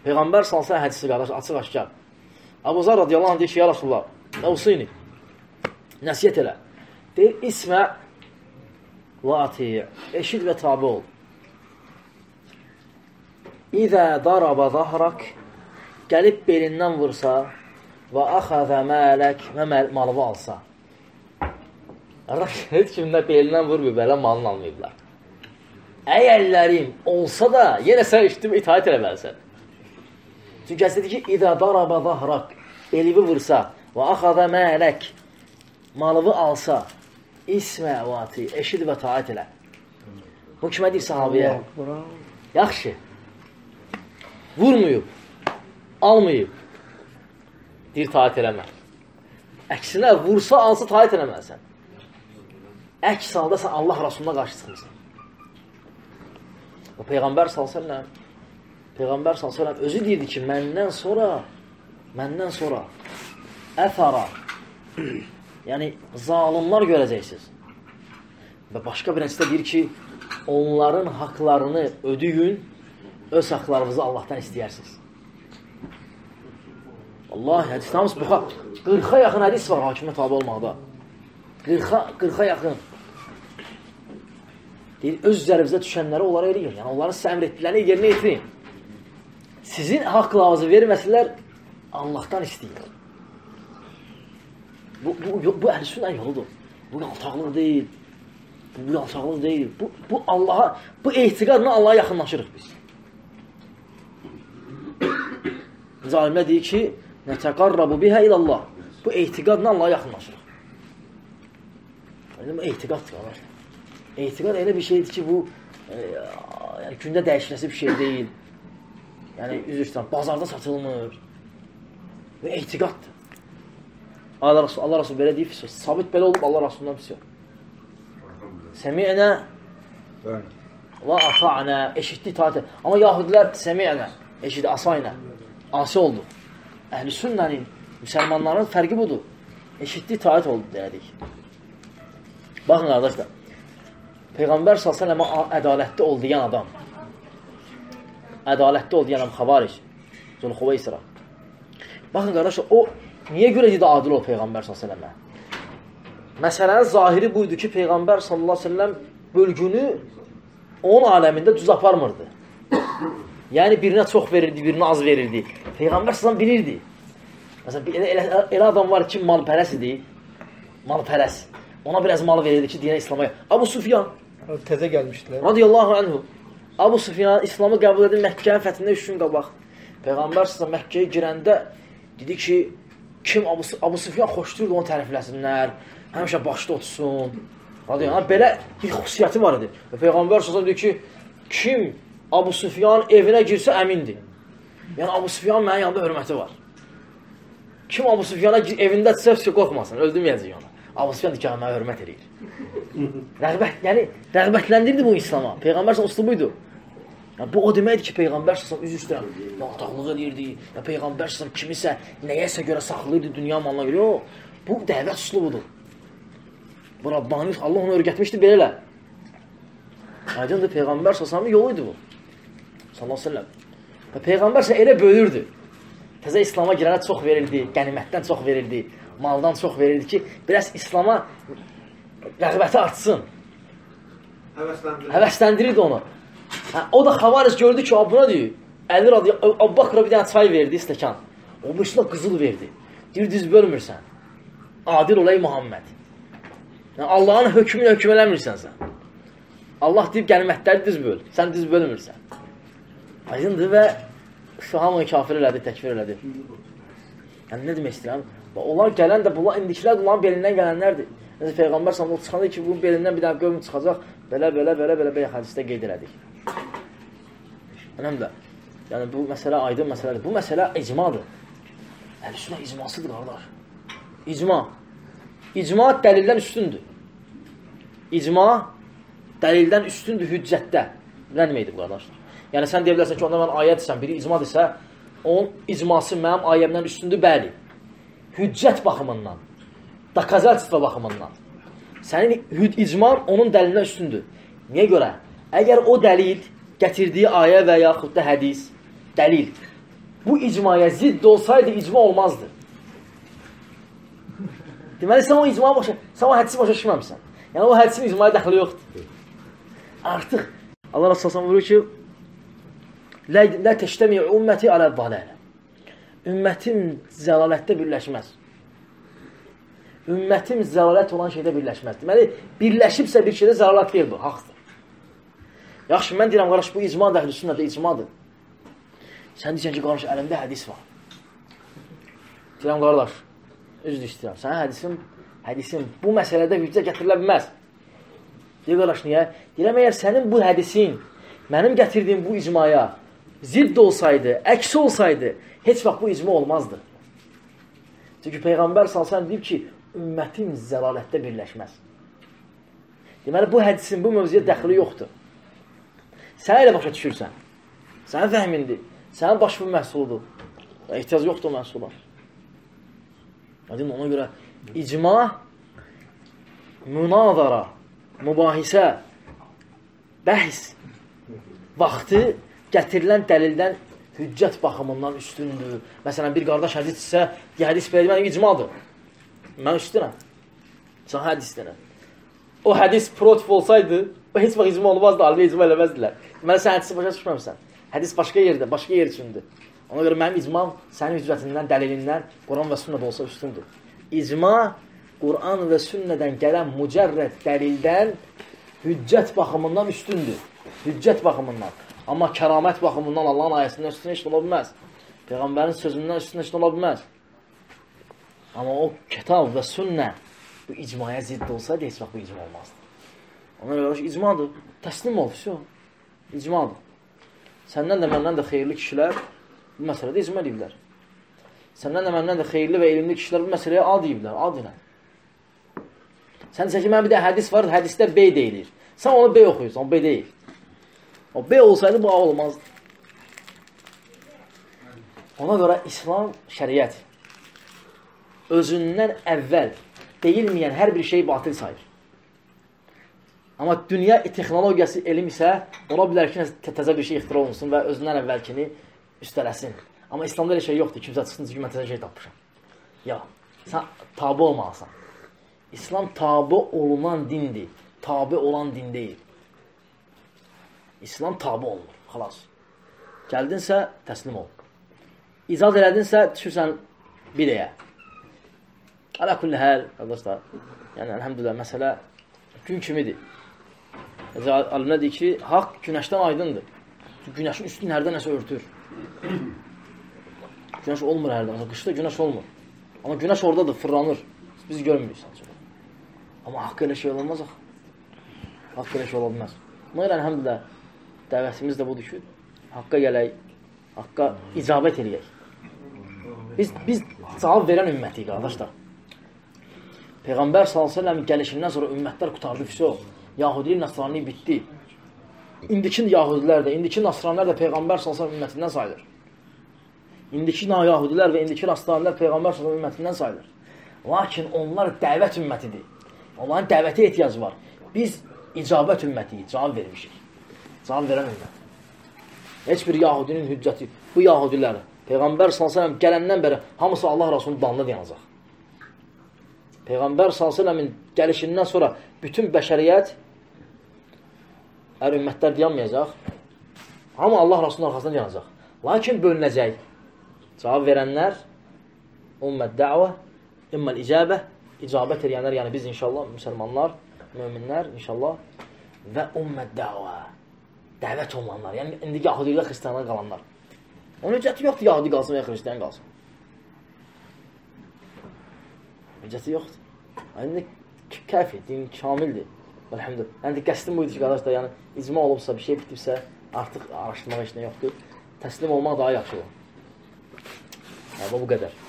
Peyğəmbər salsa hədisi qardaş, açıq aşkar. Əbu Zar radiyallahu anh deyir ki, ya Rasulullah, əvsini, nəsiyyət elə. Deyir, ismə və atiyə, eşid və tabi ol. İzə daraba zahrak, gəlib belindən vursa və əxəzə mələk və malını alsa. Heç kimdə belindən vurmuyor, belə malını almayıblar. Əgərlərim olsa da, yenə sən işitib itaət eləməlisən. Çünki əsədir ki, İzə daraba zahrak, belivi vursa və əxəzə mələk, malını alsa, ismə və ati, eşid və taət elə. Bu kimə deyir sahabiyə? Yaxşı. Vurmuyub, almayıb, deyir taət eləmə. Əksinə, vursa, alsa taət eləməlisən. Əks halda sən Allah Rasuluna qarşı çıxmısan. Peyğəmbər s.ə.v özü deyirdi ki, məndən sonra əfara, yəni zalimlar görəcəksiniz. Və başqa bir hədisdə deyir ki, onların haqlarını ödəyin, öz haqlarınızı Allahdan istəyərsiniz. Vallahi, hədisdə hamısı 40'a yaxın hədis var hakimə tabi olmaqda. 40'a yaxın. Deyir, öz üzərinizə düşənləri onlara eləyir. Yəni, onların sizə əmr etdiklərini yerinə yetirin. Sizin haqlarınızı verməsələr, Allahdan istəyir. Bu əhl-i yoludur. Bu alçaqlıq deyil. Bu alçaqlıq deyil. Bu Allaha, bu etiqadla Allaha yaxınlaşırıq biz. Zalimlər deyir ki, nətəqarrabu bihə ilallah. Bu etiqadla Allaha yaxınlaşırıq. Bu etiqaddır. Etiqad elə bir şeydir ki, bu gündə dəyişməsi bir şey deyil. Yəni, üzrüstən, bazarda satılmır. Bu etiqaddır. Allah Rasul belə deyib, sabit belə olub Allah Rasulundan pis yox. Səmi'nə və ata'nə, eşitdi itaat. Amma yahudilər səmi'nə, eşitdi asaynə, asi oldu. Əhl-i sünnənin, müsəlmanların fərqi budur. Eşitdi itaat oldu, dedik. Baxın, qardaşlar. Peyğəmbər s.ə.və ədalətli ol deyən adam. Ədalətli ol deyən adam xavaric. Zülxuveysira. Baxın, qardaşlar, o niyə görə dedi adil ol Peyğəmbər s.ə.və? Məsələnin zahiri buydu ki, Peyğəmbər s.ə.v bölgünü onun aləmində düz aparmırdı. Yəni, birinə çox verirdi, birinə az verirdi. Peyğəmbər s.ə.v bilirdi. Məsələn, elə adam var ki, malpərəs idi. Malpərəs. Ona biraz mal verirdi ki, dinə İslam'a. Abu Sufyan. Təzə gəlmişdilər. Radiyallahu anhu. Abu Sufyan İslam'ı qəbul edin Məkkənin fəthində 3 gün qabaq. Peyğəmbər s.ə.v Məkkəyə girəndə dedi ki, kim Abu Sufyan xoşdurdu onu tərifləsinlər, həmişə başda otursun. Belə bir xüsusiyyəti var idi. Və Peyğəmbər s.ə.v dedi ki, kim Abu Sufyan evinə girsə əmindir. Yəni Abu Sufyan mənim yanında hörməti var. Kim Abu Sufyana evində çıxsə qorxmasın, öldürməyəcək ona. Abu Sufyan dikəyə mənə hörmət edir. Yəni, rəğbətləndirdi bu İslama. Peyğəmbər s.ə.v uslubuydu. Bu o deməkdir ki, Peyğəmbər s.ə.v üz üstə ataqlıq edirdi. Peyğəmbər s.ə.v kimisə, nəyəsə görə saxlayırdı dünya malına görə. Yox, bu dəvət uslubudur. Bu Rabbani, Allah onu öyrətmişdi belə. Aydındır, Peyğəmbər s.ə.v yoluydu bu. Sallallahu aleyhi ve sellem. Peyğəmbər s.ə.v elə bölürdü. Təzə İslama girənə çox verildi, qənimətdən çox verildi, maldan çox verildi ki, biraz İslama rəğbəti artsın. Həvəsləndirirdi onu. O da xavaric gördü ki, buna deyir, Əbu Bakra bir dənə çay verdi, stəkan. O üstünə qızıl verdi. Deyir, düz bölmürsən. Adil olay Muhammed. Allahın hökmünü hökm eləmirsən sən. Allah deyib, qənimətləri düz böl. Sən düz bölmürsən. Aydındır və şu hamını kafir elədi, təkfir elədi. Yəni, nə demək istəyirəm? Onlar gələn də, indikilər onların belindən gələnlərdir. Necə Peyğəmbər s.ə.v çıxanda ki, bunun belindən bir dənə qövm çıxacaq, belə hədisdə qeyd elədik. Önəmdə. Yəni, bu məsələ aydın məsələdir. Bu məsələ icmadır. Əhl-i-sünnə icmasıdır, qardaş. İcma. İcma dəlildən üstündür. İcma dəlildən üstündür hüccətdə. Nə deməkdir, qardaşlar? Yəni, sən deyə bilərsən ki, onda mən ayət desəm, biri icma desə, onun icması mənim ayəmdən üstündür, bəli. Hüccət baxımından, dakazatstva baxımından. Sənin icman onun dəlindən üstündür. Niyə görə? Əgər o dəlil gətirdiyi ayə və yaxud da hədis, dəlil, bu icmaya zidd olsaydı icma olmazdı. Deməli, sən o icmaya sən o hədisi başa düşməmişsən. Yəni, o hədisin icmaya dəxli yoxdur. Artıq Allah Rasulullah buyurur ki, lə təştəmi ümməti alə dalələ. Ümmətim zəlalətdə birləşməz. Ümmətim zəlalət olan şeydə birləşməz. Deməli, birləşibsə bir şeydə zəlalət deyil bu, haqdır. Yaxşı, mən deyirəm, qardaş, bu icma da əhl-i sünnədə icmadır. Sən deyirsən ki, qardaş, əlimdə hədis var. Deyirəm, qardaş, üzr istəyirəm, sənin hədisin bu məsələdə hüccə gətirilə bilməz. Deyir, qardaş, niyə? Deyirəm, əgər sənin bu hədisin mənim gətirdiyim bu icmaya zidd olsaydı, əksi olsaydı, heç vaxt bu icma olmazdı. Çünki Peyğəmbər salsan deyib ki, ümmətim zəlalətdə birləşməz. Deməli, bu hədisin bu mövzuya dəxili yoxdur. Sən elə başa düşürsən, sənin fəhmindir, sənin başvur məhsuludur. Ehtiyac yoxdur o məhsula. Ona görə icma, münazara, mübahisə, bəhs vaxtı gətirilən dəlildən hüccət baxımından üstündür. Məsələn, bir qardaş hədis isə, hədis belə demək icmadır. Mən üstünəm. Sən hədisdirəm. O hədis protif olsaydı, o heç vaxt icma olmazdı, alimə icma eləməzdilər. Deməli, sən hədisi başa düşməmsən. Hədis başqa yerdə, başqa yer üçündür. Ona görə mənim icmam sənin hüccətindən, dəlilindən, Quran və sünnədə olsa üstündür. İcma, Quran və sünnədən gələn mücərrəd dəlildən hüccət baxımından üstündür. Hüccət baxımından. Amma kəramət baxımından Allahın ayəsindən üstünə heç ola bilməz. Peyğəmbərin sözündən üstünə heç ola bilməz. Amma o kitab və sünnə bu icmaya zidd olsaydı, heç vaxt bu icma olmazdı. Ona görə icmadır. Təslim ol, icmadır. Səndən də məndən də xeyirli kişilər bu məsələdə icma ediblər. Səndən də məndən də xeyirli və elmli kişilər bu məsələyə A deyiblər, A deyilən. Sən desən ki, mən bir də hədis var, hədisdə B deyilir. Sən onu B oxuyursan, o B deyil. O B olsaydı bu A olmazdı. Ona görə İslam şəriət özündən əvvəl deyilməyən hər bir şey batil sayır. Amma dünya texnologiyası elm isə ona bilər ki, təzə bir şey ixtira olunsun və özündən əvvəlkini üstələsin. Amma İslamda elə şey yoxdur. Kimsə çıxsın ki, mən təzə şey tapmışam. Ya, sən tabi olmalısan. İslam tabi olunan dindir. Tabi olan din deyil. İslam tabi olunur. Xalas. Gəldinsə, təslim ol. İcaz elədinsə, düşürsən birəyə. Alə kulli həl, qardaşlar. Yəni, əlhəmdülillah, məsələ gün kimidir. Alimlər deyir ki, haqq günəşdən aydındır. Çünki günəşin üstün hərdən nəsə örtür. Günəş olmur hərdən. Qışda günəş olmur. Amma günəş oradadır, fırlanır. Biz görmürük sadəcə. Amma haqq elə şey olmaz axı. Haqq elə şey olmaz. Ona görə əlhəmdülillah, dəvətimiz də budur ki, haqqa gələk, haqqa icabət eləyək. Biz cavab verən ümmətiyik, qardaşlar. Peyğəmbər s.ə.v gəlişindən sonra ümmətlər qutardı, füso. Yahudilik, Nasrani bitdi. İndiki Yahudilər də, indiki Nasranilər də Peyğəmbər s.ə.v ümmətindən sayılır. İndiki Yahudilər və indiki Nasranilər Peyğəmbər s.ə.v ümmətindən sayılır. Lakin onlar dəvət ümmətidir. Onların dəvətə ehtiyacı var. Biz icabət ümmətiyik, cavab vermişik. Cavab verən ümmət. Heç bir Yahudinin hüccəti, bu Yahudilər, Peyğəmbər s.ə.v gələndən bəri hamısı Allah Rasulunun danına dayanacaq. Peyğəmbər s.ə.v-in gəlişindən sonra bütün bəşəriyyət, ümmətlər dayanmayacaq, hamı Allah Rasulunun arxasından dayanacaq. Lakin bölünəcək. Cavab verənlər, ümmət dəvə, imməl icabə, icabət edənlər, yəni biz inşallah, müsəlmanlar, möminlər inşallah və ümmət dəvə, dəvət olunanlar, yəni indi Yahudilə xristiyanlar qalanlar. Onun hüccəti yoxdur, Yahudi qalsın və ya xristiyan qalsın. Hüccəti yoxdur. İndi kəfi, din kamildir. Elhamdülillah. Yəni qəsdim buydu ki, qardaşlar, yəni icma olubsa, bir şey bitibsə, artıq araşdırmağa heç nə yoxdur. Təslim olmaq daha yaxşı olur. Yəni bu qədər.